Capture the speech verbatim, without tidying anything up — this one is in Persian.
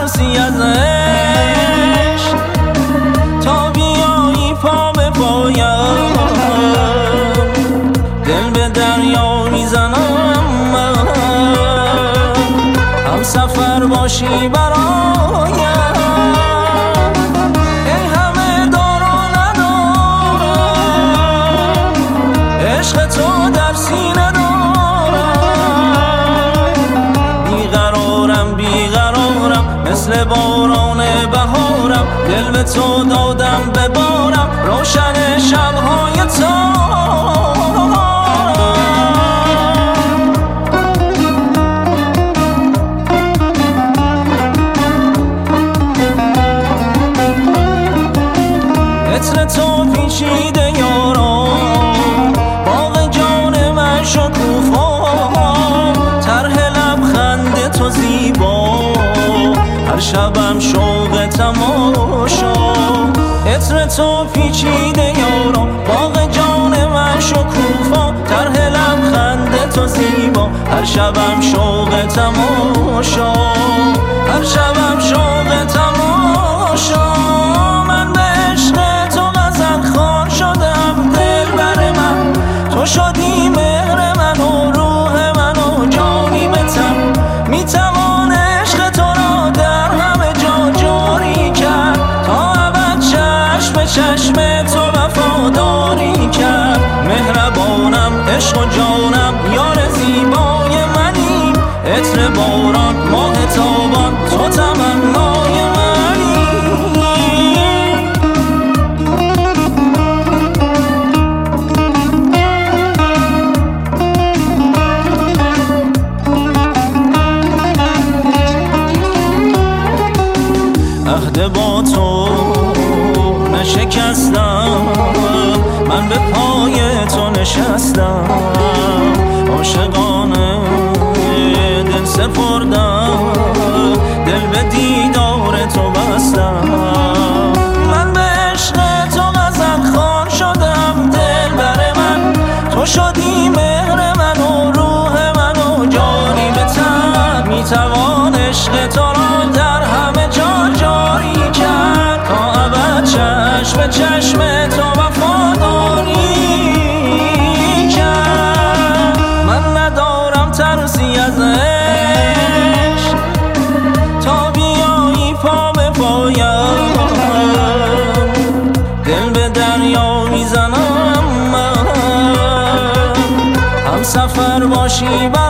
ترسی ازش، تا بیایی پا به پایم دل به دریا میزنم من، هم سفر باشی برایم. ای همه دار و ندارم، عشق تو در سینه دارم. بیقرارم بیقرارم مثل باران بهارم، دل به تو دادم ببارم روشن شبهای تارم. عطر تو پیچیده یاران، باغ جان من شکوفا، طرح لبخند تو زیبا، هر شبم شوق تماشا. عطر تو پیچیده یاران، باغ جان من شکوفا، طرح لبخند تو زیبا، هر شبم شوق تماشا، هر شبم شوق تماشا. من به عشق تو غزل خوان شدم، دل بر من تو شدی مهر من و روح من و جانی به تن. میتوان عشق تو را در همه جا جاری کرد، تا ابد چشم به چشم تو وفاداری کرد. مهربانم عشق و جانم یار زیبای منی، عطر باران ماه تابان تو تمنای منی. عهد با تو نشکستم، من به پای تو نشستم، عاشقانه دل سپردم، دل به دیدار تو بستم. من به عشق تو غزل خوان شدم، دل بر من تو شدی مهر من و روح من و جانی به تن. میتوان عشق تو را در همه جا جاری کرد، تا ابد چشم به چشم تو وفاداری کرد. من ندارم ترسی ازش، تا بیایی پا به پایم دل به دریا میزنم من، هم سفر باشی